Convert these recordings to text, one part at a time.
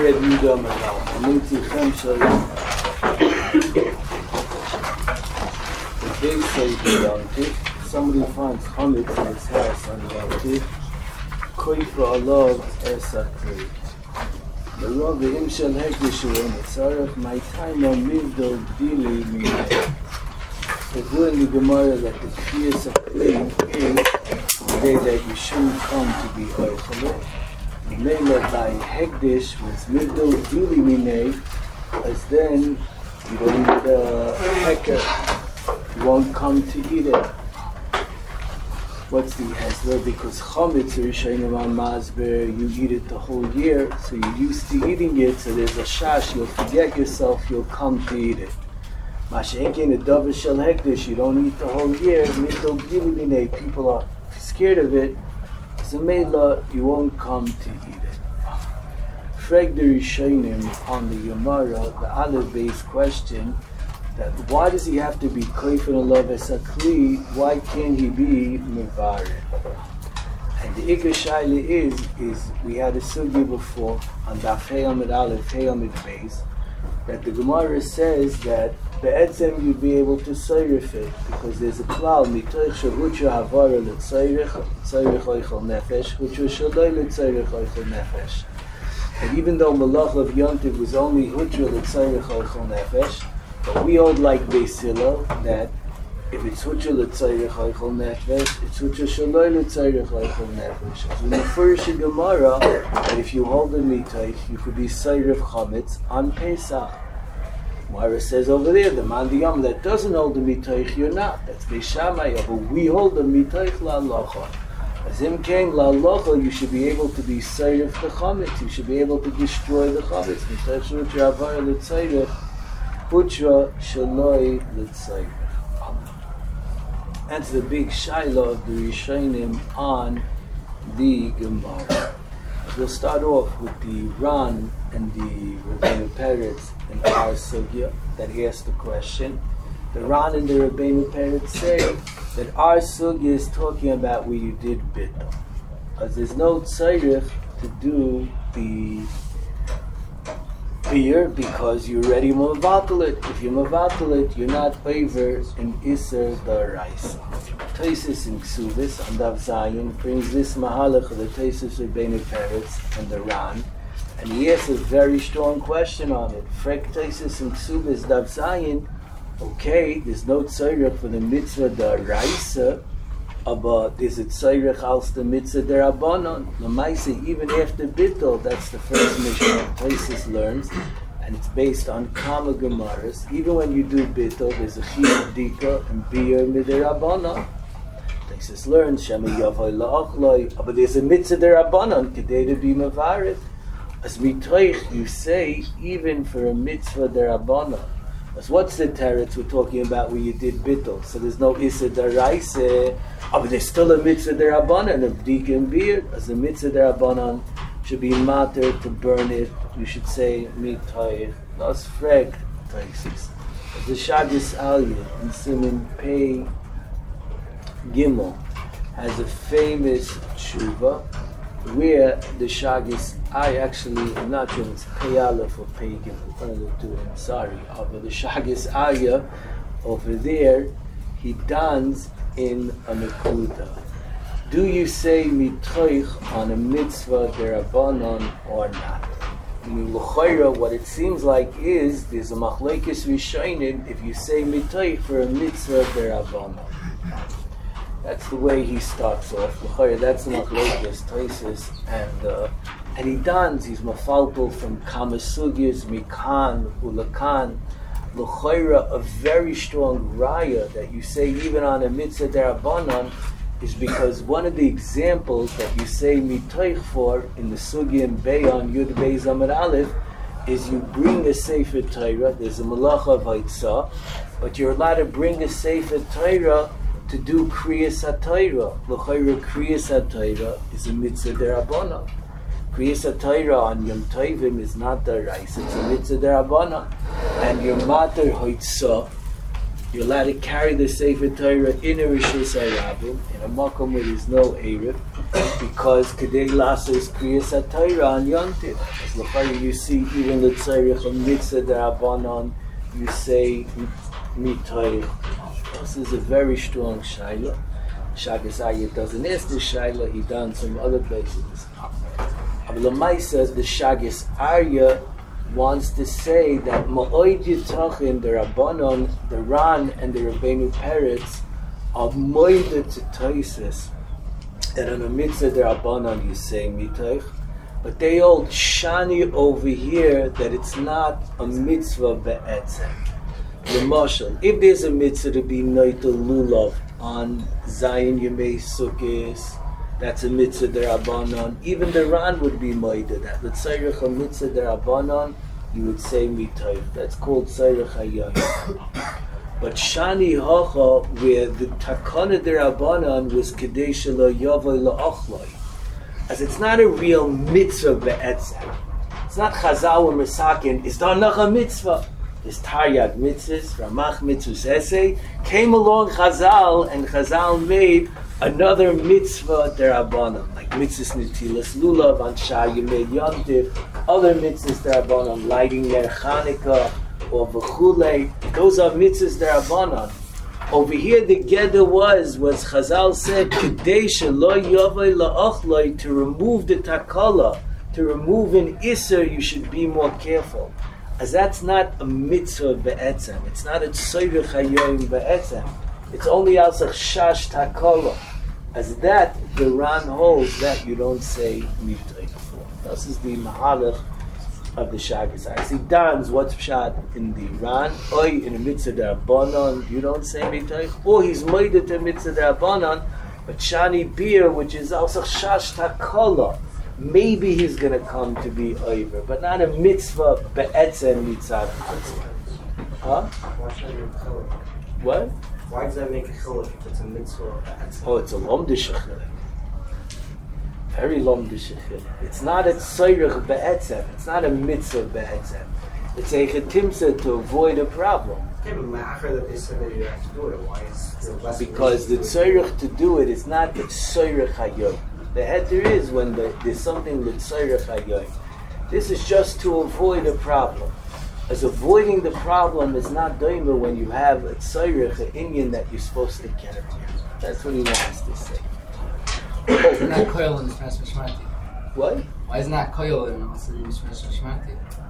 read Yudam Adal. Amintichem Shalom. The day says Yontif. Somebody finds chametz in his house on Yontif. Koifa Allah Esakri. The Rav Im Shel Hekdishu on the Tzarech. My time on Mivdol Dili Minay. The good in the Gemara that the Kriyas Akli is the day that you shouldn't come to be Oichalet. The Mela by Hekdish was Mivdol Dili Minay, as then you don't need a Heker. You won't come to eat it. What's the Hezler? Because Chometz Rishayim on Masber, you eat it the whole year, so you're used to eating it, so there's a shash, you'll forget yourself, you'll come to eat it. Mashenkin, a Davar Shel Hekdish, you don't eat the whole year, Mivdol Dili Minay, people are scared of it, so Mela, you won't come to eat it. Frag the Rishonim on the Gemara, the Aleph-based question, that why does he have to be Koif and Allah Vesakli? Why can't he be Mevared? And the Ikar Shaila is we had a sugi before on Daf Hey Amid Aleph, Hey Amid Beis, that the Gemara says that Be'etzem you'd be able to Seirif it, because there's a cloud, Mitoich Shavutra Havara L'Tzeirich, Tzeirich Oichel Nefesh, Hutra Shaloi L'Tzeirich Oichel Nefesh. And even though Malach of Yontiv was only Hutra L'Tzeirich Oichel Nefesh, but we hold like Beis Hillel that if it's Hutra L'Tzeirich Oichel Nefesh, it's Hutra Shaloi L'Tzeirich Oichel Nefesh. So in the first Gemara, that if you hold the Mitoich, you could be Seirif Chametz on Pesach. Mara says over there, the Mandiyam that doesn't hold the Mitoich, you're not. That's Beis Shammai, but we hold the Mitoich La'alocha. As him came La'alocha, you should be able to be Seirif the Chametz. You should be able to destroy the Chametz. Mitoich Shutra Avar L'Tzeirich, Hutra Shaloi L'Tzeirich. That's the big Shaila of the Rishonim on the Gemara. We'll start off with the Ran and the Rabbeinu Peretz and our Sugya that asked the question. The Ran and the Rabbeinu Peretz say that our Sugya is talking about where you did Bittul. Because there's no Tzeirich to do the beer because you're already Mavatal it. If you're Mavatal it, you're not favor in Isser D'Oraisa. Taisus in Ksubis on Daf Zayin brings this Mahalach of the Taisus Rabbeinu Peretz and the Ran, and he asks a very strong question on it. Frek Taisus in Ksubis Daf Zayin, okay, there's no Tzeirich for the Mitzvah D'Oraisa, but there's a Tzeirich als the Mitzvah D'Rabbanon. L'maisa, even after Bittul, that's the first Mishnah Taisus learns, and it's based on Kama Gemaras. Even when you do Bittul, there's a Chiyuv Dika and Biyur Mid'Rabbanon. Taisus learns Shema Yavoi La'ochloi, but there's a Mitzvah D'Rabbanon Kedei to be Mavaret. As Mitoich, you say even for a Mitzvah D'Rabbanon. As what's the teretz we're talking about where you did Bittul? So there's no Issa D'Oraisa, but there's still a Mitzvah D'Rabbanon of Dika and Biyur. As the Mitzvah D'Rabbanon should be matter to burn it, you should say Mitoich. That's Frek Taisus. The Shagis Aliyah in Siman Pei Gimel has a famous tshuva where the Shagis, I'm not sure it's Pei Aleph or Pei Gimel, one of the two, I'm sorry, but the Shagis Aliyah over there, he dons in a Nekuda. Do you say Mitoich on a Mitzvah D'Rabbanon or not? In L'chayra, what it seems like is there's a machlekes rishonim if you say Mitoich for a Mitzvah D'Rabbanon. That's the way he starts off. L'chayra, that's the machlekes Taisus, and he dons. He's mafalpul from Kama Sugyas, Mikan, Ulakan. L'chayra, a very strong raya that you say even on a Mitzvah D'Rabbanon is because one of the examples that you say Mitoich for in the Sugya and Be'on Yud Beis Amud Aleph is you bring a Sefer Torah. There's a Malacha of Haitzah, but you're allowed to bring a Sefer Torah to do Kriyas HaTorah. L'chayra Kriyas HaTorah is a Mitzvah D'Rabbanan. Kriyas HaTorah on Yom Tovim is not D'Oraisa, it's a Mitzvah D'Rabbanan. And your Mater Haitzah You're allowed to carry the Sefer Torah in a Rishus HaRabim, in a makom where there's no Erev, because Kedei Lasos Kriyas HaTorah on Yontif. As l'chari you see, even the Tzarech of Mitzvah D'Rabbanan, you say Mitoich. This is a very strong Shaila. Shagas Aryeh doesn't ask this Shaila, he done some other places. But Lamaisa, the Shagas Aryeh wants to say that Ma'oid Yitachin, the Rabbanon, the Ran, and the Rabbeinu Peretz are moida to Taisis. And on a mitzvah the Rabbanon you say Mitoich, but they hold Shani over here that it's not a mitzvah be'etzem. The Mashal, if there's a mitzvah to be Noitel Lulav on Zayin Yemei Sukkis, that's a mitzvah derabanan. Even the Ran would be moida that. But Tzarech a mitzvah derabanan, you would say mitoich. That's called Tzarech hayayim. But Shani Hacha, where the takana derabanan was kedei shelo yavoi la'achloi, as it's not a real mitzvah be'etzem. It's not Chazal or Mesakin. It's not a mitzvah. It's Taryag mitzvahs, Ramach mitzvahs essay. Came along Chazal, and Chazal made another mitzvah derabanan, like mitzvahs netilas lulav on Shah Yemei Yontif, other mitzvahs derabanan, lighting Ner Chanukah or v'chulei. Those are mitzvahs derabanan. Over here, the Geder was Chazal said kedei shelo yavoi la'achloi, to remove the takala, to remove an iser, you should be more careful. As that's not a mitzvah be'etzem. It's not a tzorech hayoyim be'etzem. It's only also shash takala. As that, the Ran holds that you don't say mitoich. This is the mahalach of the Shagas. I see Dan's what's pshat in the Ran, or in a mitzvah d'Rabbanan, you don't say mitoich, or he's moided to mitzvah d'Rabbanan, but Shani Bir, which is also shash takala, maybe he's going to come to be over, but not a mitzvah be'etzem mitzvah. Huh? What? Why does that make a chiluk if it's a mitzvah be'etzem? Oh, it's a lomdish chiluk. Very lomdish chiluk. It's not a tzorech be'etzem. It's not a mitzvah be'etzem. It's a chetimsa to avoid a problem. Okay, but after that they said that you have to do it. Why is there less? Because the tzorech to do it is not the tzorech hayoy. The heter is when there's something with tzorech hayoy. This is just to avoid a problem. As avoiding the problem is not doima when you have a tzorech, an inyan that you're supposed to carry. That's what he wants to say. Why is not koil in the Shmas Shmati? What? Why is not koil in the Shmas Shmati?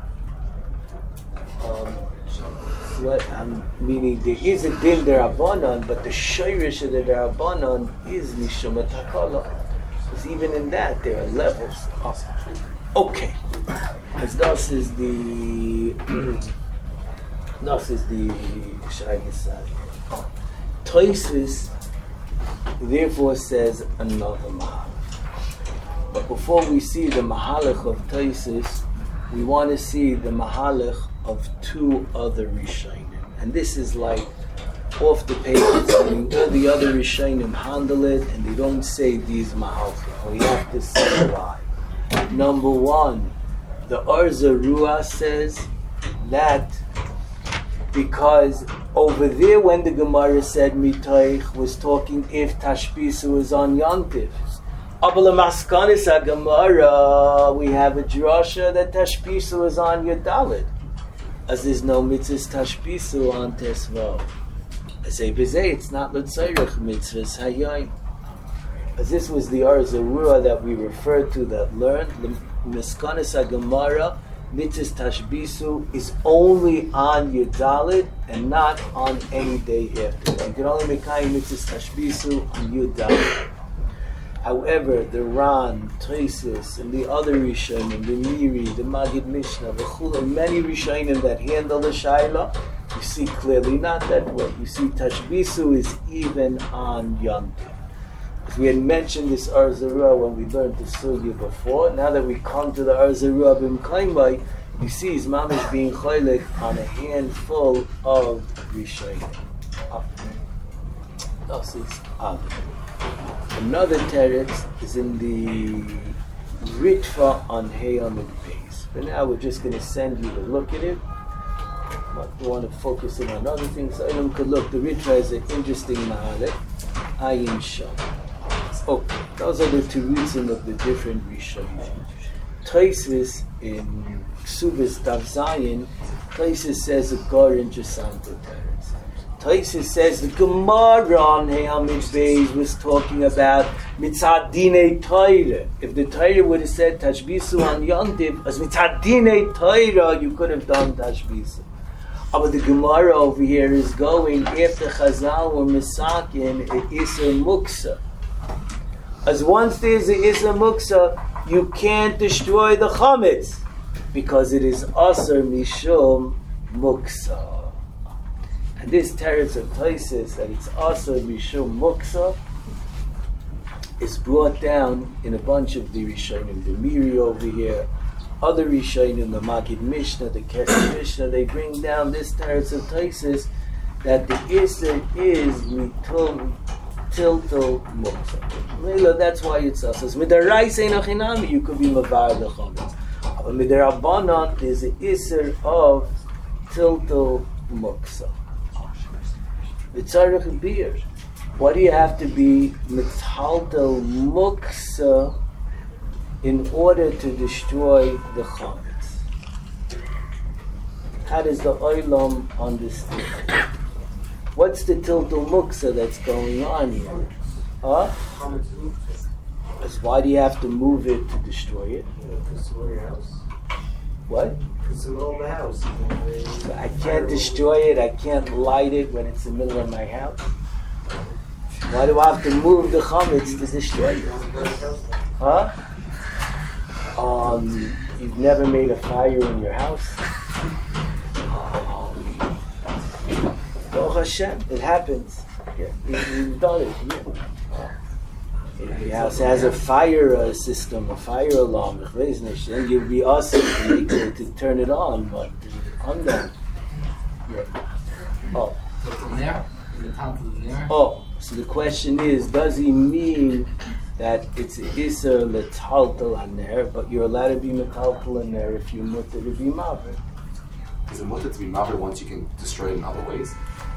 What I'm meaning, there is a din derabanan, but the shayrish of the derabanan is mishum takala. Because even in that, there are levels. Okay. As thus is the Shagas. Tosfos therefore says another mahalach. But before we see the mahalach of Tosfos, we want to see the mahalach of two other Rishonim. And this is like off the pages, meaning all the other Rishonim handle it and they don't say these mahalchim. We have to say why. Number one, the Arza Ruah says that because over there when the Gemara said Mitoich was talking if Tashbisu was on Yontif. Abala Maskanis Gemara, we have a drasha that Tashbisu was on Yadalit. As there's no mitzvahs Tashbisu on Tesvav. I say Bezei, it's not L'tzorech mitzvahs Hayoim. As this was the Arza Ruah that we referred to that learned, the Miskanis HaGemara, mitzvahs Tashbisu is only on Yudalit and not on any day after. You can only make mitzvahs Tashbisu on Yudalit. However, the Ran, Tosfos, and the other Rishonim, the Miri, the Magid Mishnah, the Chula, many Rishonim that handle the Shaila, you see clearly not that way. You see Tashbisu is even on Yontif. As we had mentioned this Arza Ruah when we learned the Sugya before, now that we come to the Arza Ruah b'Mkaimai, you see his mamish being choylek on a handful of Rishonim. Another teretz is in the Ritva on Hey Amid Beis. But now we're just going to send you to look at it. We want to focus in on other things. Olam could look. The Ritra is an interesting mahalik. Ayin Sham. Okay, those are the terutzim of the different Rishonim. Tosfos in Ksubis Daf Zayin, Tosfos says a very interesting teretz. Tosfos says the Gemara on Hamid Beis was talking about mitzad dinei Torah. If the Torah would have said tashbisu on Yontiv, as mitzad dinei Torah, you could have done tashbisu. But the Gemara over here is going after Chazal or Misakin Isser Muksa. As once there's a Isser Muksa, you can't destroy the Chametz because it is Asr Mishum Muksa. And this teretz of Tosfos that it's Asr Mishum Muksa is brought down in a bunch of the Rishonim, the Miri over here, other Rishonim, the Magid Mishnah, the Kesef Mishnah, they bring down this teretz of Tosfos that the Isser is Mitum Tiltal Muksa. That's why it's us. Midaraisa Einachinami, you could be Mavar the Chametz. But Midarabanan is the Isser of Tiltal Muksa. V'tzarech beer. What do you have to be Mitaltal Muksa in order to destroy the Chametz? How does the Olam understand? What's the Tiltal Muksa that's going on here? Huh? Because why do you have to move it to destroy it? What? It's the middle of the house. So I can't destroy it, I can't light it when it's in the middle of my house. Why do I have to move the chametz to destroy it? Huh? You've never made a fire in your house? Baruch Hashem, it happens. Yeah, you've done it. Yeah. If your house has a fire system, a fire alarm, then you'll be awesome to turn it on, but on that. Yeah. Oh, so the question is, does he mean that it's Isser L'Taltal Haner, but you're allowed to be Metaltal Haner if you mutter to be Maver? Is it mutter to be Maver once you can destroy it in other ways?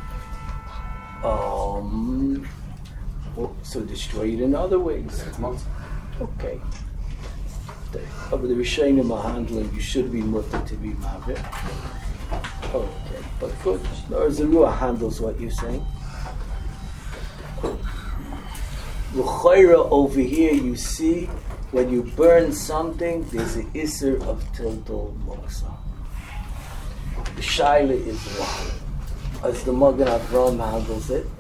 So destroy it in other ways. Okay. But the Rishonim are handling, you should be mutter to be Maver. Okay, but good. Zarua handles what you're saying. L'choira over here, you see, when you burn something, there's an Isser of Tiltal Moksa. The Shaila is one, as the Magen Avraham handles it,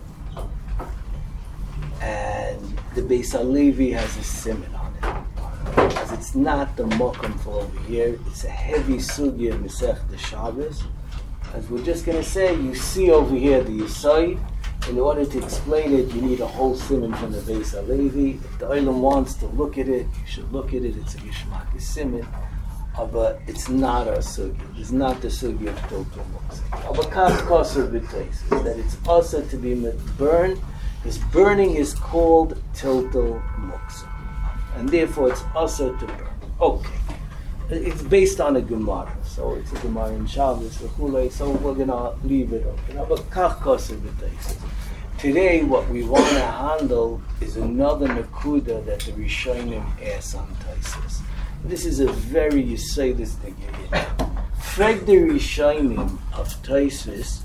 and the Beis HaLevi has a siman on it. As it's not the Mokum for over here, it's a heavy sugya in Masech the Shabbos. As we're just going to say, you see over here the Yesod. In order to explain it, you need a whole siman from the Beis HaLevi. If the Olam wants to look at it, you should look at it. It's a Yishmak siman. But it's not our sugya. It's not the sugya of Tiltal Muksa. But Kaf Koser B'Tosfos, that it's also to be burned. This burning is called Tiltal Muksa. And therefore it's also to burn. Okay. It's based on a Gemara. So it's a Gemara in Shabbos, so we're going to leave it open. But Kach Koser B'Tosfos. Today, what we want to handle is another Nakuda that the Rishonim ask on Tosfos. This is a very Yesodis Negayah. Frag the Rishonim of Tosfos,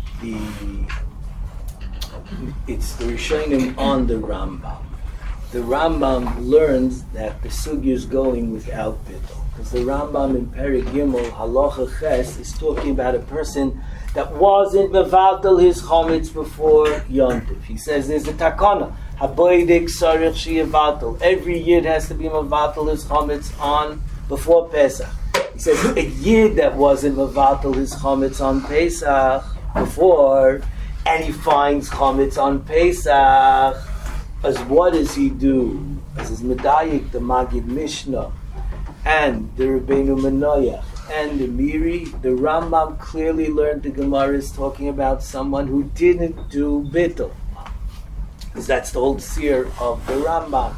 it's the Rishonim on the Rambam. The Rambam learns that the sugya is going without bittul. Because the Rambam in Perek Gimel, Halacha Ches, is talking about a person that wasn't mevatel his chometz before Yontif. He says there's a takana, haboidik sarich sheyevatel. Every yid has to be mevatel his chometz on before Pesach. He says a yid that wasn't mevatel his chometz on Pesach before, and he finds chometz on Pesach, as what does he do? As is medayik the Magid Mishnah and the Rabbeinu Manoyach and the Miri, the Rambam clearly learned the Gemara is talking about someone who didn't do bittul, because that's the whole seer of the Rambam.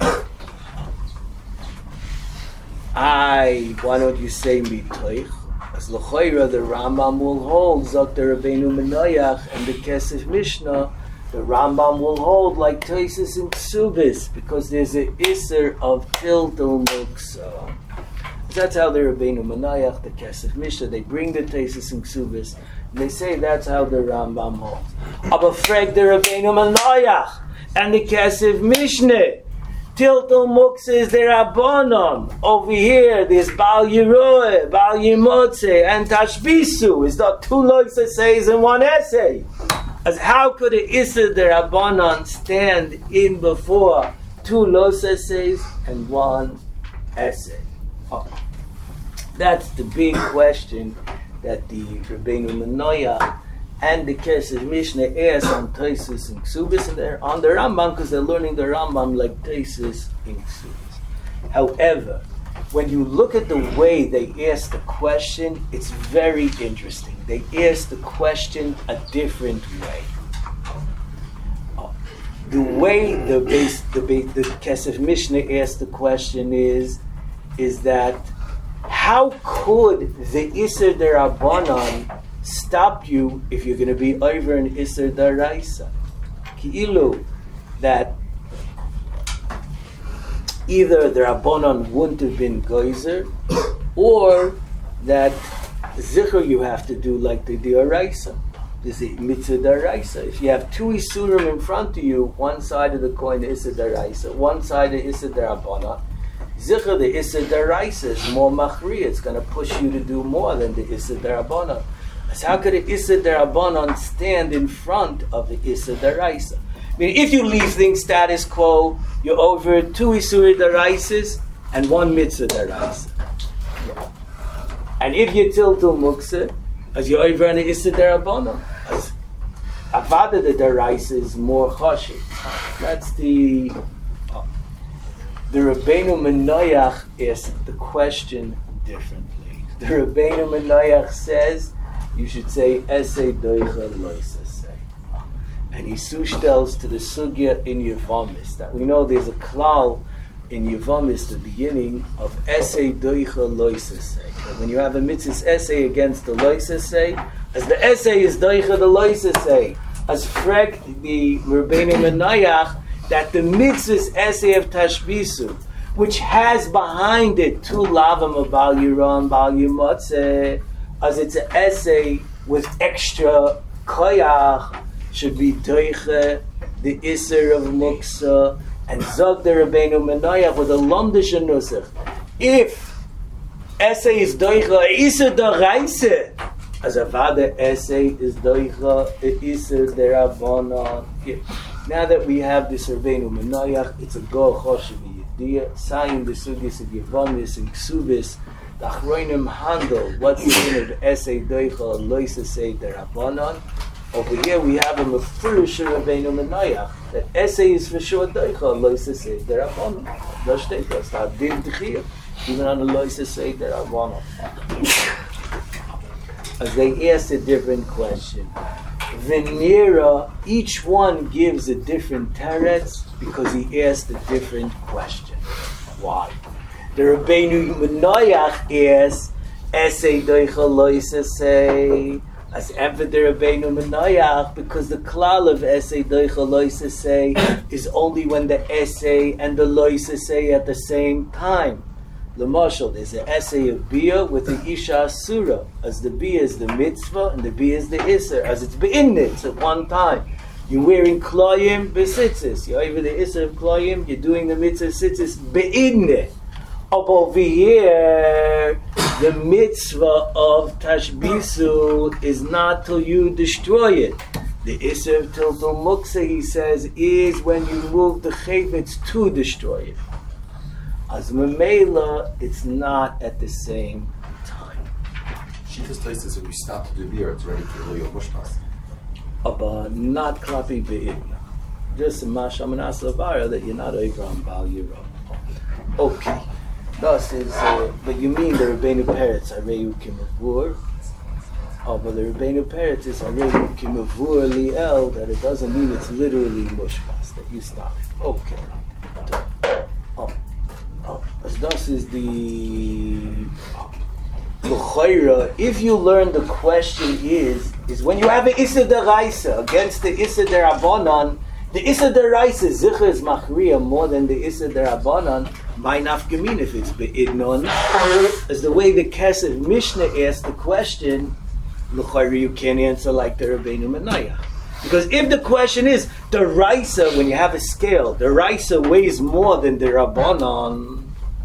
Why don't you say mitoich? As l'choira, the Rambam will hold Zok the Rabbeinu Menoyach and the Kesef Mishnah. The Rambam will hold like Tosis and Ksubis because there's an Isser of Tiltul Muksa. That's how the Rabbeinu Menoyach, the Kesef Mishnah, they bring the Tosis and Ksubis. They say that's how the Rambam holds. Aber frag the Rabbeinu Menoyach and the Kesef Mishnah. Tiltul Muksa is the Rabbanon. Over here, there's Bal Yeroeh, Bal Yimotze, and Tashbisu. It's not two lois essays in one essay. As how could an Issa the Rabbanon stand in before two lois essays and one essay? Oh. That's the big question that the Rabbeinu Menoyach and the Kesef Mishnah ask on Tosis and Ksubis, and they're on the Rambam because they're learning the Rambam like Tosis and Ksubis. However, when you look at the way they ask the question, it's very interesting. They ask the question a different way. The way the Kesef Mishnah asks the question is that how could the Isser D'Rabbanan stop you if you're going to be over an Isser D'Oraisa? Ki'ilu, that either the Rabbanon wouldn't have been Geyser, or that Zikr you have to do like the D'Oraisa. This is Mitzvah D'Oraisa. If you have two Isurim in front of you, one side of the coin is Isser D'Oraisa, one side is Isser D'Rabbanan, Zikr, the Isser D'Oraisa is more Machri. It's going to push you to do more than the Isser D'Rabbanan. So how could the Isser D'Rabbanan stand in front of the Isser D'Oraisa? I mean, if you leave things status quo, you're over two Isur D'Oraisas and one Mitzvah D'Oraisa. And if you Tiltul Muksa, as you're over an Isser D'Rabbanan, as Avada the D'Oraisa is more Choshik. That's the Rabbeinu Menoyach asked the question differently. The Rabbeinu Menoyach says you should say Esei Doicha Loisa Say. And he tells to the Sugya in Yevamis that we know there's a klal in Yevamis, the beginning of Esei Doicha Loisa Say. When you have a mitzvah's essay against the Loisa Say, as the essay is Doicha the Loisa Say, as Frek the Rabbeinu Menoyach, that the mitzvah's essay of Tashbisu, which has behind it two lavam of Bal Yiron, Bal Yimotze, as it's an essay with extra koyach, should be doiche, the Isser of Muksa, and Zog the Rabbeinu Menoyach with a Lomdish Nusach. If essay is doiche, Isser D'Oraisa, as a vada essay is doiche, Isser D'Rabbanan. Now that we have this Rabbeinu Menoyach, it's a go choshev yediyah, saying the sugis of Yevamis and Ksubis, the Achronim handle what's the meaning of essay doicha loisa say D'Rabbanan. Over here we have a mefurish Rabbeinu Menoyach that essay is for sure doicha loisa say D'Rabbanan. No shteka, it's not din d'chiyah, even on the loisa say D'Rabbanan. As they asked a different question. Venera, each one gives a different teretz because he asked a different question. Why? The Rabbeinu Menoyach asks, Esei Doicha Loisa Say, as ever the Rabbeinu Menoyach, because the klal of Esei Doicha Loisa Say is only when the essay and the Loisa Say at the same time. L'mashal, there's an essay of Bia with the Isha Asura, as the Bia is the mitzvah and the Bia is the Isser, as it's be'initz at one time. You're wearing kloyim besitzis. You're over the Isser of kloyim, you're doing the mitzvah sitzis be'init. Up over here, the mitzvah of Tashbisu is not till you destroy it. The Isser of Tiltul Muksa, he says, is when you move the chavetz to destroy it. As Mamela, it's not at the same time. Shittas places if you stop to do beer, it's ready to your mushmas. But not klapi be'ibna. Just a mashaman aslavara that you're not over on Bal Yiro. Okay. Thus is, but you mean the Rabbeinu Peretz, Areyu Kimavur. But the Rabbeinu Peretz is Areyu Kimavur Liel, that it doesn't mean it's literally mushmas, that you stop. Okay. As thus is the L'choira, if you learn the question is when you have an Issa Deraisa against the Issa Derabanan, the Issa Deraisa Zicha is Machriya more than the Issa Derabanan, by nafkamin if it's be'idnon. As the way the Kesef Mishnah asked the question, L'choira, you can't answer like the Rabbeinu Menaya. Because if the question is, the Raisa, when you have a scale, the Raisa weighs more than the Rabbanan,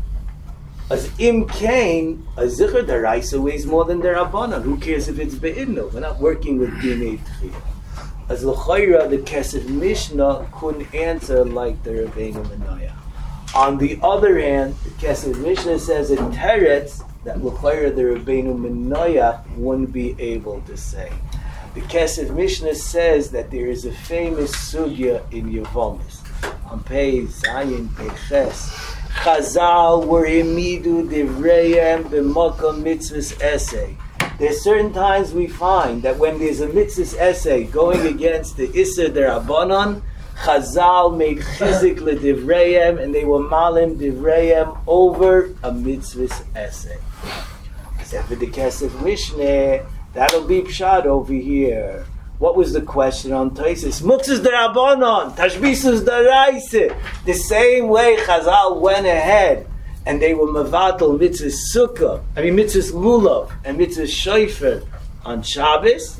as Im Kain, a Zikr, the Raisa weighs more than the Rabbanan. Who cares if it's Be'idno? We're not working with Dinei Tchiyah. As L'choira, the Kesef Mishnah couldn't answer like the Rabbeinu Menaya. On the other hand, the Kesef Mishnah says in Teretz that L'choira, the Rabbeinu Menaya wouldn't be able to say. The Kesef Mishnah says that there is a famous sugya in Yevomis. On page Zayin Peches, Chazal were imidu divrayim b'makom mitzvahs essay. There's certain times we find that when there's a mitzvahs essay going against the Issa Derabanan, Chazal made chizik l'divrayim and they were malim divrayim over a mitzvahs essay. Except for the Kesef Mishnah, that'll be pshat over here. What was the question on Taisis? Muktzas derabanan, tashbisus deraisa. The same way Chazal went ahead and they were mavatal mitzvahs sukkah, mitzvahs lulav and mitzvahs shofar on Shabbos.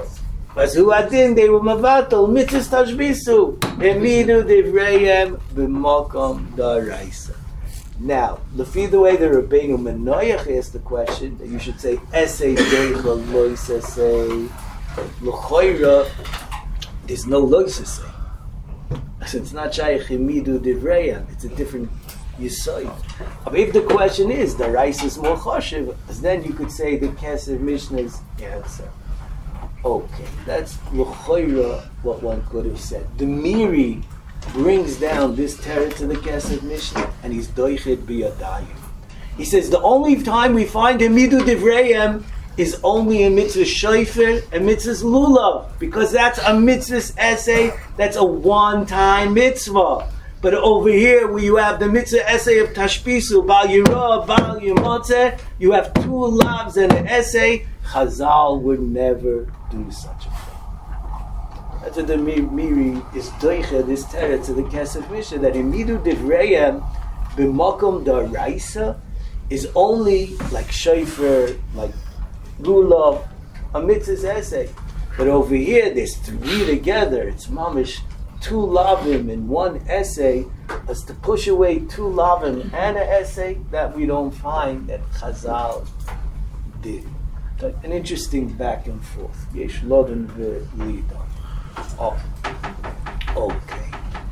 As who adin they were mavatal mitzvahs tashbisu. Emidu divrayim b'makom deraisa. Now, the way the Rabbeinu Menoyach asked the question, that you should say, Esei deicha lois esei, l'choira, there's no lois esei. So it's not shayach imidu divrayim, it's a different yisoid. But if the question is, the rice is more choshev, then you could say the Kesef Mishnah's answer. Okay, that's l'choira, what one could have said. The Miri brings down this terror to the Kesef Mishnah, and he's doichet biyadayim. He says the only time we find a midu divrayim is only in mitzvah shofar and mitzvah lulav, because that's a mitzvah essay, that's a one-time mitzvah. But over here, where you have the mitzvah essay of tashbisu, bal yirah, bal yimotzeh, you have two lavs and an essay. Chazal would never do such a thing. That's what the Miri is doicha, this terror to the Kesef Mishnah, that imidu divrayim b'makom daraisa is only like shofar, like lulav, a mitzvah's essay. But over here, there's three together. It's mamish two lavim in one essay. As to push away two lavim and an essay, that we don't find that Chazal did. But an interesting back and forth. Yesh lodin v'lidon. Oh, okay.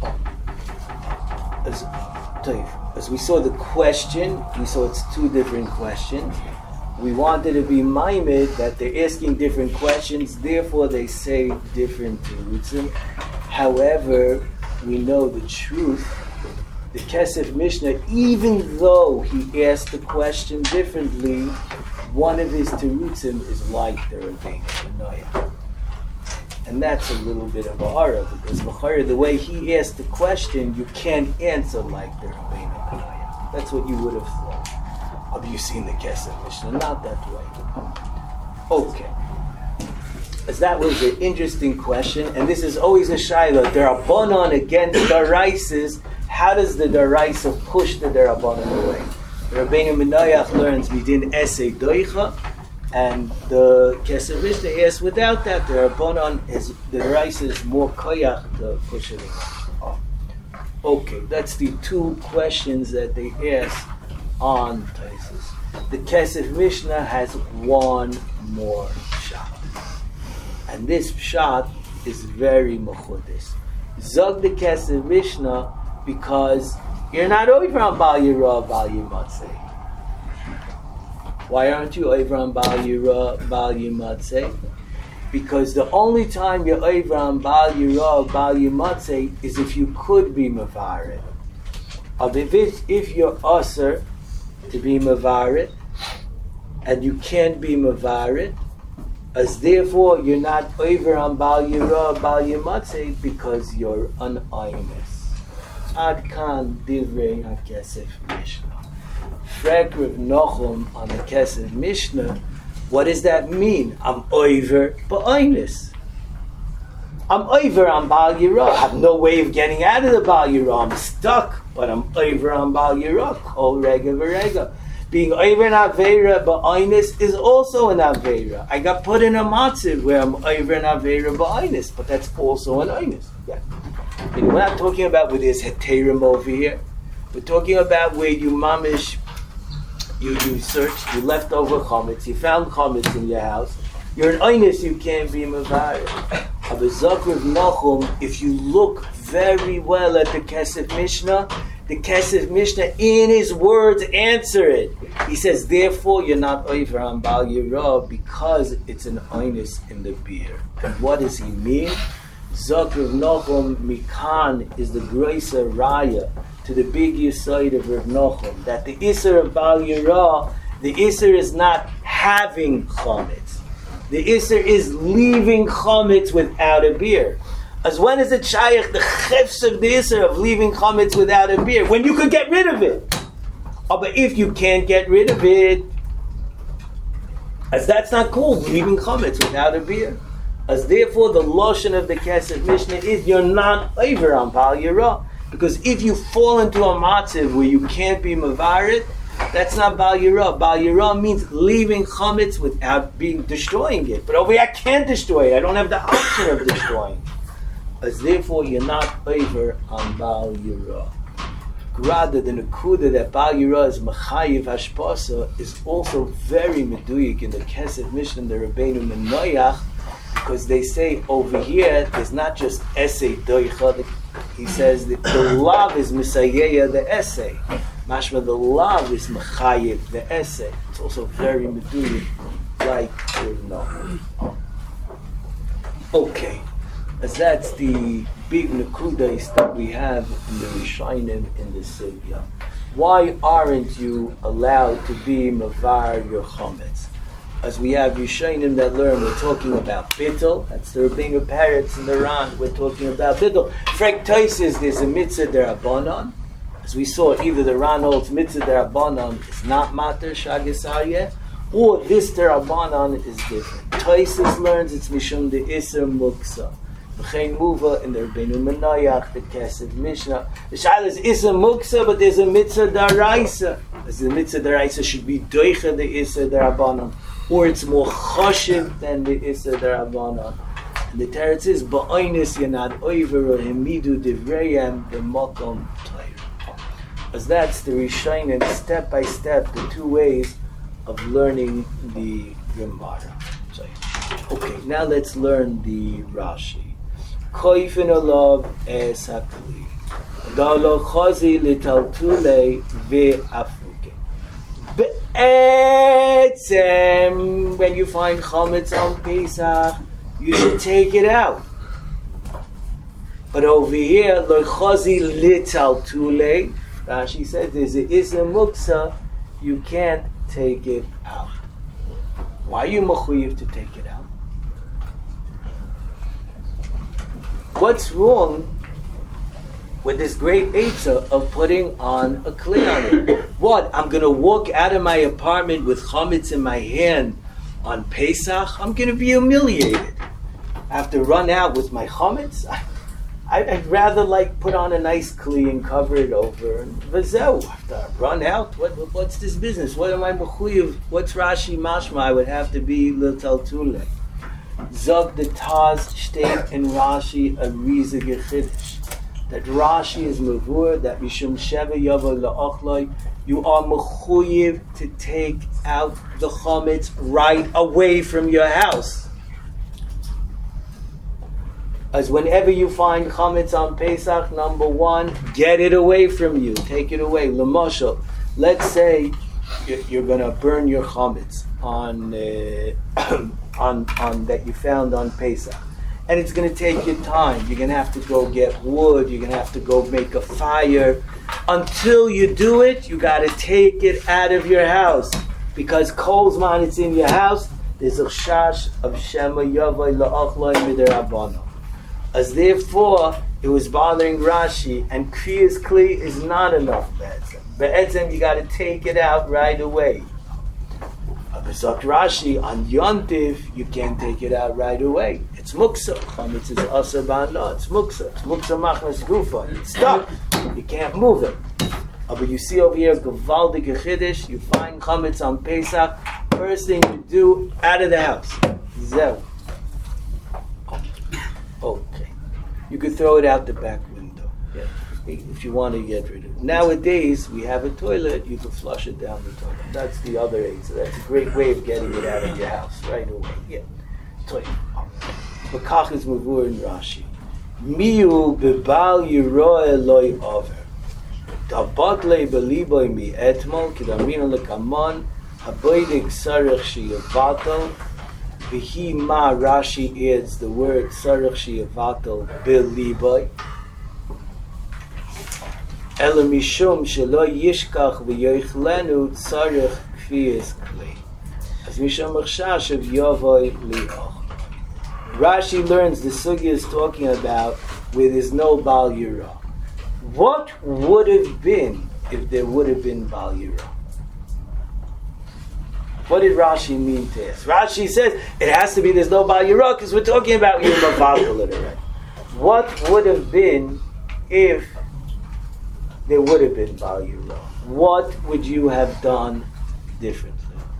As we saw the question, we saw it's two different questions. We wanted to be maimed that they're asking different questions, therefore they say different terutzim. However, we know the truth. The Kesef Mishnah, even though he asked the question differently, one of his terutzim is like the Rabbeinu Menaya. And that's a little bit of a horror, because the way he asked the question, you can't answer like the Rabbeinu Menaya. That's what you would have thought. Have you seen the Kesef Mishnah? Not that way. Okay. As that was an interesting question, and this is always a shayla. Derabanan against Daraises. How does the Daraisa push the Derabanan away? Rabbeinu Menaya learns midin esei doicha, and the Kesef Mishnah asks without that, the Rabbanon is the Raisa is more koyach to push it away. Okay, that's the two questions that they ask on Taisus. The Kesef Mishnah has one more shot, and this shot is very mechudis. Zog the Kesef Mishnah because you're not over on Bal Yirah, Bal Yimatzeh. Why aren't you over on Bal Yirah, Bal Yimatzeh? Because the only time you're over on Bal Yirah, Bal Yimatzeh is if you could be Mavarit. If you're Aser to be Mavarit, and you can't be Mavarit, as therefore you're not over on Bal Yirah, Bal Yimatzeh because you're an Aimis. Ad kan divrei HaKesef Mishnah. Frek Rav Nochum on the Kesef Mishnah, what does that mean? I'm over ba'oinus. I'm over on Baal Yirah. I have no way of getting out of the Baal Yirah. I'm stuck, but I'm over on Baal Yirah. Kol rega v'rega. Being over in Aveira ba'oinus is also an Aveira. I got put in a matziv where I'm over in Aveira ba'oinus, but that's also an oinus. Yeah. And we're not talking about where there's heterim over here. We're talking about where you mamish, you searched, you left over chametz, you found chametz in your house. You're an oinus, you can't be mevarer. Abazak Rav Nachum, if you look very well at the Kesef Mishnah in his words answer it. He says, therefore you're not over on Baal Yirah because it's an oinus in the beer. And what does he mean? Zak Rav Nachum Mikan is the Groisa Raya to the big Yesod of Rav Nachum, that the Isser of Baal Yirah, the Isser is not having chametz. The Isser is leaving chametz without a beer. As when is it shaykh the chefs of the Isser of leaving chametz without a beer? When you could get rid of it. Oh, but if you can't get rid of it, as that's not called leaving chametz without a beer. As therefore the lashon of the Kesef Mishnah is you're not over on Baal Yirah. Because if you fall into a matziv where you can't be mavarit, that's not Baal Yirah. Baal Yirah means leaving chametz without destroying it. But over here I can't destroy it. I don't have the option of destroying it. As therefore you're not over on Baal Yirah. Rather than a kuda that Baal Yirah is mechayiv hashpasa is also very meduyik in the Kesef Mishnah, the Rabbeinu Menoyach, because they say over here there's not just essay doicha. He says that the lav is misayeya the essay. Mashma the lav is mechayiv the essay. It's also very meduyik, like no. Okay, as that's the big nekudas that we have in the Rishonim in the Sivya. Why aren't you allowed to be mavar your chametz? As we have Rishonim that learn, we're talking about bittul. That's the Rabbeinu Peretz in the Ran. We're talking about bittul. Frek Toises, there's a mitzvah derabanan. As we saw, either the Ran holds mitzvah derabanan is not mater shagisarye, or this derabanan is different. Toises learns it's mishum de iser muksa. V'chein muva in the Rabbeinu Menoyach, the Kesef Mishnah. The shayla is iser muksa, but there's a mitzvah daraisa. As the mitzvah daraisa should be doicha the iser derabanan, or it's more choshev than the Isser Darabanan. And the teretz is, ba'oinus yanad oiver himidu divreyem b'makom toir. As that's the Rishonim, step by step, the two ways of learning the Gemara. Okay, now let's learn the Rashi. Koifin olav es hakli. Dalo chazi litaltule ve'afuke. When you find chametz on Pesach, you should take it out. But over here, lo chazi lital tule, Rashi says there's a isra muksa, you can't take it out. Why are you mechuyev to take it out? What's wrong with this great eitzah of putting on a kli on it? What? I'm going to walk out of my apartment with chametz in my hand on Pesach? I'm going to be humiliated. I have to run out with my chametz? I'd rather put on a nice kli and cover it over. V'zeu, I have to run out? What's this business? What am I mechuyev? What's Rashi mashma? I would have to be l'tal tule. Zog the Taz steht in Rashi a riesige chiddush. That Rashi is mavur, that Mishum Sheva Yavo La'ochloi, you are mechuyev to take out the chametz right away from your house. As whenever you find chametz on Pesach, number one, get it away from you. Take it away. L'moshel, let's say you're going to burn your chametz on that you found on Pesach. And it's going to take you time. You're going to have to go get wood. You're going to have to go make a fire. Until you do it, you got to take it out of your house. Because kolzman it's in your house, there's a chash of Shema Yavai La'achloi Mid'Rabbanan. As therefore, it was bothering Rashi, and Kriyas Kli is not enough Be'etzem. Be'etzem, you got to take it out right away. Abizak Rashi, on Yontif, you can't take it out right away. It's Muksa. Chametz is Asa Ba'ana. It's Muksa. It's Muksa Machnas Gufa. It's stuck. You can't move it. But you see over here, Gavaldik Chiddush, you find Chametz on Pesach, first thing you do, out of the house. Zeh. Okay. You could throw it out the back window. Yeah. If you want to get rid of it. Nowadays, we have a toilet, you can flush it down the toilet. That's the other aid. So that's a great way of getting it out of your house right away. Yeah. Toilet. Bakach is Mavur in Rashi. Miu bebal yiroe eloi over. Tabatle beliboy mi etmol kidamino lekamon haboidik sarech sheyavatel. V'hi ma Rashi adds the word sarech sheyavatel beliboy. Ela mishum shelo yishkach v'yoichlenu tzarech kfiyas kli. As mishum machshash of yavoy li'och. Rashi learns the sugya is talking about where there's no Bal Yira. What would have been if there would have been Bal Yira? What did Rashi mean to us? Rashi says it has to be there's no Bal Yira because we're talking about Yom Avatul already. What would have been if there would have been Bal Yira? What would you have done differently?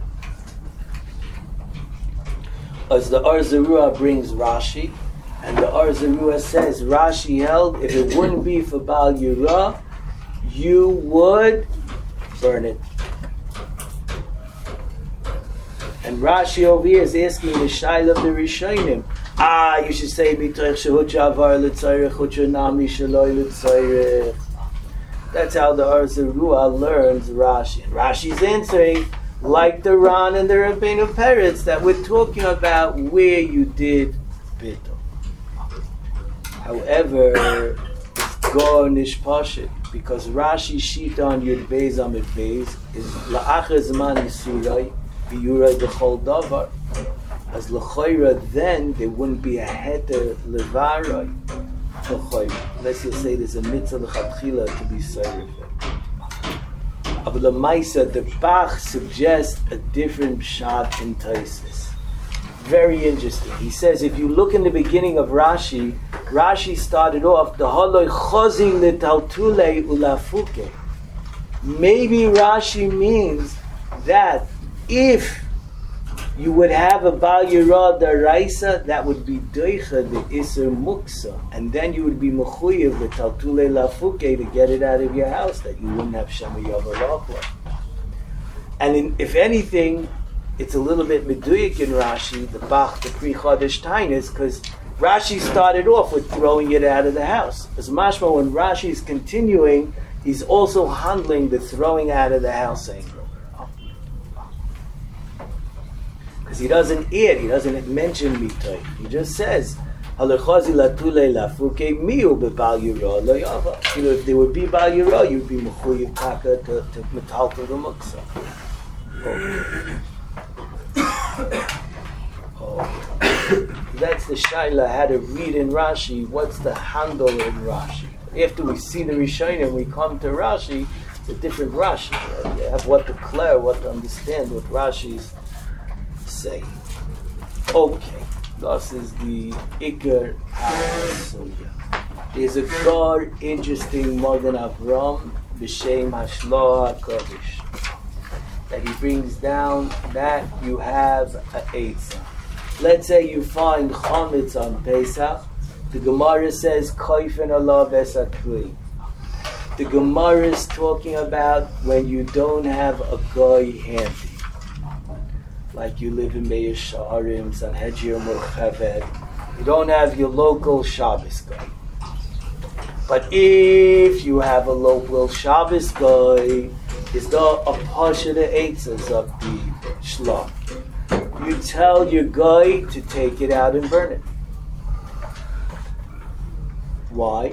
As the Ar Zarua brings Rashi, and the Ar Zarua says Rashi held if it wouldn't be for Bal Yira, you would burn it. And Rashi over here is asking the Shaila of the Rishonim. You should say B'toich shehut shavar l'tzarech hut shenami sheloi l'tzarech. That's how the Ar Zarua learns Rashi. And Rashi's answering like the Ran and the Rabbeinu Peretz that we're talking about where you did bittul. However, it's go nishpashit because Rashi shita on Yud Beis Amid Beis is la'achar zman yisurai v'yurai b'chol davar. As l'choira then there wouldn't be a heter levarai l'choira unless you say there's a mitzvah l'chatchila to be sorry. But the Maisa, the Bach suggests a different pshat in Taisis. Very interesting. He says if you look in the beginning of Rashi, Rashi started off the haloi chozing letaltule ulafuke. Maybe Rashi means that if you would have a Bal Yira Daraisa, that would be Doicha the Isser Muksa, and then you would be Mechuyev the Taltule Lafuke to get it out of your house, that you wouldn't have Shema Yavarachla. And if anything, it's a little bit Meduyik in Rashi, the Bach, the Pri Chodesh Tainis, because Rashi started off with throwing it out of the house. As mashma, when Rashi is continuing, he's also handling the throwing out of the house angle. Because he doesn't add, he doesn't mention mitoy. He just says, "Halachazi latule lafuke miu bebal yira lo yava." If there would be bal yira, you'd be mechuyev taka to metal to the muksa. That's the shaila how to read in Rashi. What's the handle in Rashi? After we see the Rishonim, we come to Rashi. It's a different Rashi. You have what to declare, what to understand, what Rashi's say. Okay, this is the Iker HaSugya. There's a very interesting Magen Avram b'shem Hashloah HaKodesh that he brings down that you have a Eitzah. Let's say you find Chametz on Pesach. The Gemara says Koifen alav esakli. The Gemara is talking about when you don't have a guy handy. Like you live in Meir Sha'arim, Sanhedrin Murchavet, you don't have your local Shabbos guy. But if you have a local Shabbos guy, is there a pasha the eitzes of the shlach? You tell your guy to take it out and burn it. Why?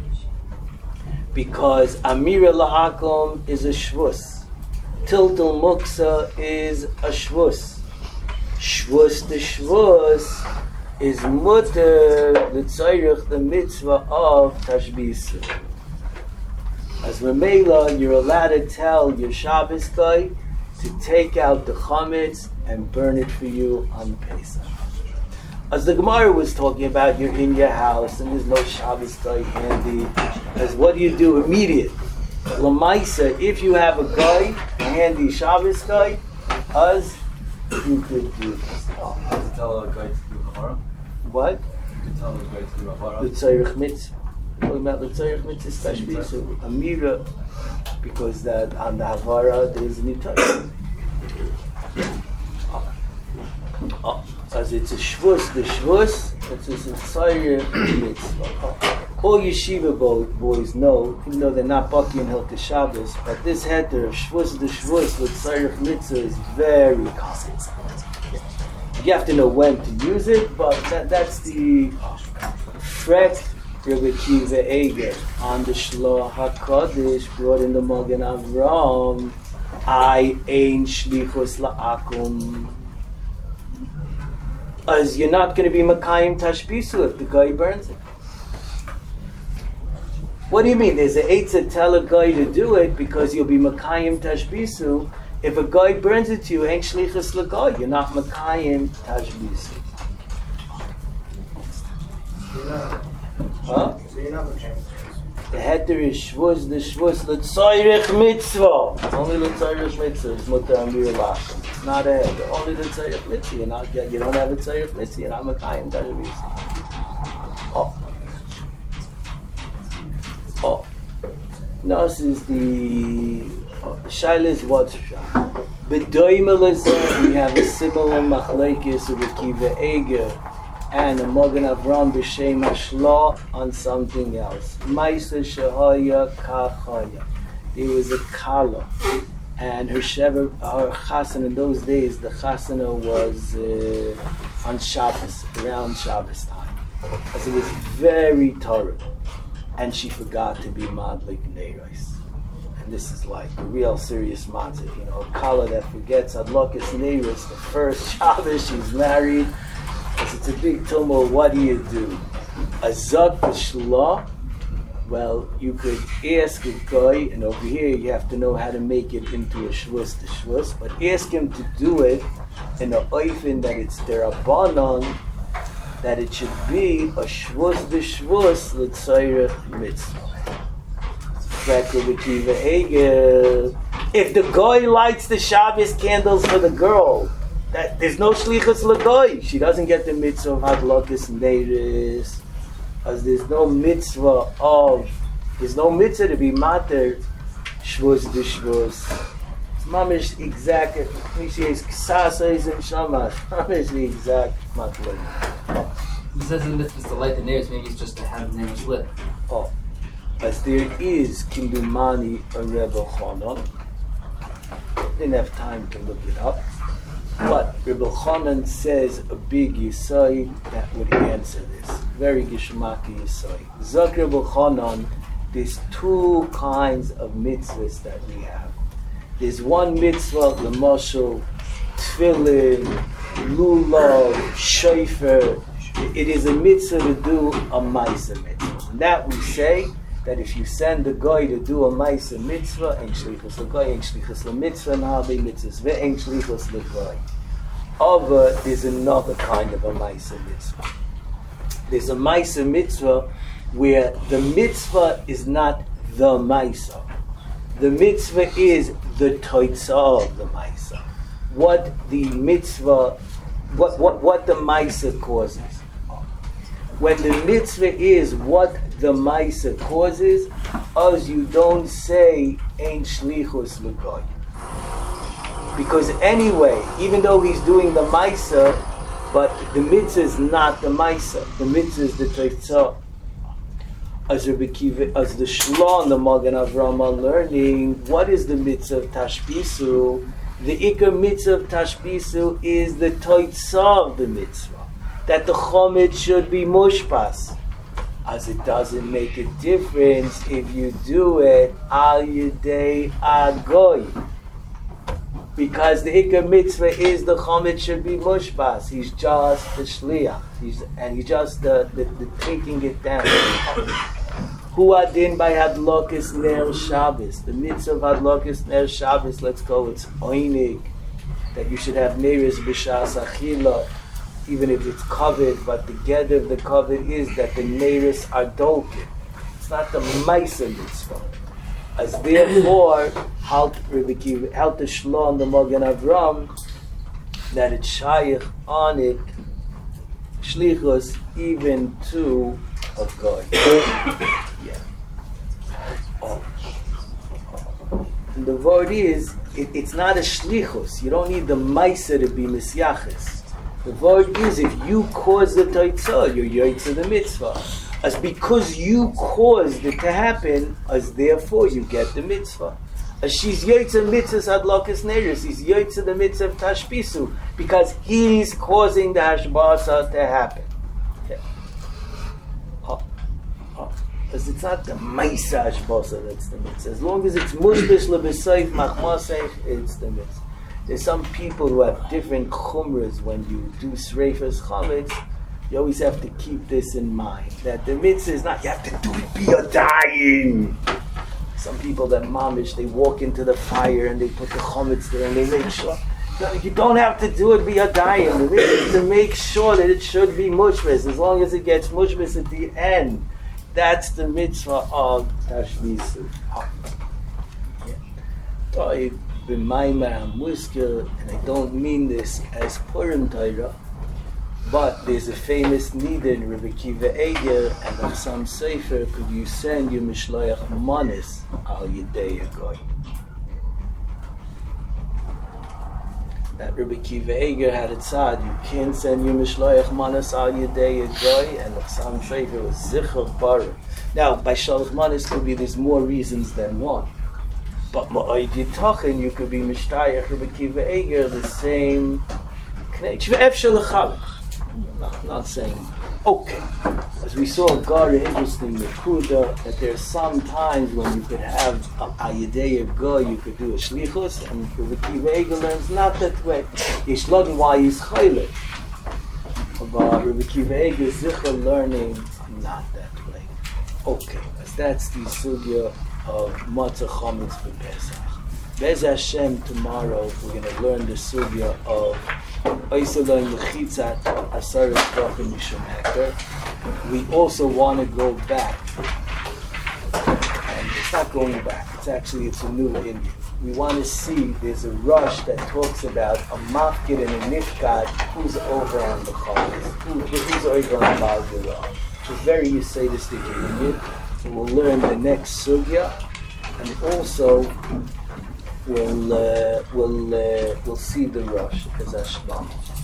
Because Amira La'akom is a shvus. Tiltul Muksa is a shvus. Shvus to shvus, is mutter the tzarich the mitzvah of tashbisu. As Ramela, you're allowed to tell your Shabbos guy to take out the chametz and burn it for you on Pesach. As the Gemara was talking about, you're in your house and there's no Shabbos guy handy. As what do you do immediate? Lamaisa, if you have a guy, a handy Shabbos guy, as you could do this. To tell a guy to do Chahara? What? To tell a guy to do Chahara? The tzarich mitzvah. Talking about the tzarich mitzvah tashbisu, amira, because that on the havara there is a nitayim. As it's a shvus, the shvus, it's a tzarich mitzvah. All yeshiva boys know, even though they're not baki in Hilchos Shabbos, but this heter, shvus the shvus with tzarich mitzvah is very common. You have to know when to use it, but that's the threat. Rabbi Kiva Eger on the Shloah HaKadosh brought in the Magen Avram, I ein shlichus la'akum. As you're not going to be Makayim Tashbisu if the guy burns it. What do you mean? There's an eitzah tell a guy to do it because you'll be Makayim Tashbisu. If a guy burns it to you, ain't shlichus l'guy. You're not Makayim Tashbisu. Huh? So you're not okay. The heter is shvuz, the shvuz, l'tzayrich mitzvah. Only l'tzayrich mitzvah is mutter amir lachem. It's not a heter. Only l'tzayrich mitzvah. You don't have a tzayrich mitzvah. You're not Makayim Tashbisu. Oh. No, this is the Shaila is what's Shah. B'doyma l'zeh, we have a similar machlekes of Rabbi Kiva Eger and a Magen Avram b'shem Ashla on something else. Maisa shehaya kachaya. There was a kala, and her chasana in those days, the chasana was on Shabbos, around Shabbos time. As it was very terrible, and she forgot to be madlik neiros. And this is like a real serious matzah, a kala that forgets adlokas neiros the first Shabbos she's married. It's a big tumult. What do you do? A zak b'shla. Well, you could ask a guy, and over here you have to know how to make it into a shvus to shvus, but ask him to do it in a oifen that it's derabanan, that it should be a shvus to shvus l'tzayrich mitzvah. If the guy lights the Shabbos candles for the girl, there's no shlichus l'goy. She doesn't get the mitzvah of hadlakas neiris, as there's no mitzvah to be mater shvus d'shvus. It's mamish exact. We say it's ksasais and shamash. Mamish the exact matla. He says in the mitzvah to light the neiros, maybe it's just to have the neiros lit. Oh, as there is kindumani a Rebbe Chanan. Didn't have time to look it up. But Rebbe Chanan says a big yisai that would answer this. Very gishmaki yisai. Zak Rebbe Chanan, there's two kinds of mitzvahs that we have. There's one mitzvah, l'mashal, tefillin, lulav, shofar. It is a mitzvah to do a ma'aseh mitzvah. And that we say that if you send a guy to do a ma'aseh mitzvah, ein shlichus l'guy, ein shlichus l'mitzvah, and harbe mitzvahs, ve'ein shlichus l'guy. However, there's another kind of a ma'aseh mitzvah. There's a ma'aseh mitzvah where the mitzvah is not the ma'aseh. The mitzvah is the toitzah of the ma'aseh. What the mitzvah, what the ma'aseh causes. When the mitzvah is what the ma'aseh causes, as you don't say ein shlichus l'goy. Because anyway, even though he's doing the ma'aseh, but the mitzvah is not the ma'aseh. The mitzvah is the toitzah. As Rabbi Kiva, as the Shloah and the Magen Avram are learning, what is the mitzvah of tashbisu? The ikar mitzvah of tashbisu is the toitzah of the mitzvah, that the chometz should be mushpas. As it doesn't make a difference if you do it al yedei agoy. Because the Ikar mitzvah is the chometz should be mushbas. He's just the shliach. He's just the taking it down. Hu adin by hadlokis ner Shabbos. The mitzvah of hadlokis ner Shabbos. Let's go. It's oinig that you should have neiris b'shas achila, even if it's covered. But the get of the covered is that the neiris are dolkin. It's not the ma'aser mitzvah. As therefore, halt the Shlo and the Magen Avram, that it's shaykh on it, shlichus, even to a God. Yeah. Oh. And the word is, it's not a shlichus. You don't need the ma'aser to be misyachis. The word is, if you cause the taitzah, you're yoytze the mitzvah. As because you caused it to happen, as therefore you get the mitzvah. As she's yoytze mitzvahs hadlokis neiris, he's yoytze the mitzvah of tashbisu, because he's causing the hashbasa to happen. Okay. Because it's not the ma'aser hashbasa that's the mitzvah. As long as it's mushbish lebesayf machmasech, it's the mitzvah. There's some people who have different chumras when you do sreifas chametz. You always have to keep this in mind, that the mitzvah is not, you have to do it biyadayim. Some people that mamish, they walk into the fire and they put the chometz there and they make sure. No, you don't have to do it biyadayim. The mitzvah is to make sure that it should be mushbis. As long as it gets mushbis at the end, that's the mitzvah of tashbisu. And I don't mean this as Purim Torah, but there's a famous nidin, Rabbi Akiva Eiger and Achsam Sefer, could you send your mishloach manis al yedei goy? That Rabbi Akiva Eiger had it said, you can't send your mishloach manis al yedei goy, and Achsam Sefer was zichur baruch. Now, by shalach manis could be there's more reasons than one. But ma'od yitachin, you could be mishtayach Rabbi Akiva Eiger the same connection. I'm not saying, okay. As we saw, God, interesting Nekuda, that there's some times when you could have a Yedei Go, you could do a Shlichus, and Rabbi Akiva Eiger learns not that way. Yesh lodin why he's chaylik. But Rabbi Akiva Eiger is zichur learning not that way. Okay, as that's the sugya of Matzah Chometz for Pesach. Bez Hashem, tomorrow we're going to learn the sugya of Oiselon Lechitzat Asaris Brachim Mishum Heker. We also want to go back, and it's not going back, it's a new Indian. We want to see, there's a rush that talks about a mafkid and a nifkad, who's over on the chometz, who's over on the Baal Gilal. It's a very Yisaitistic Indian. So we'll learn the next sugya, and also we'll see the rush as Ashlam.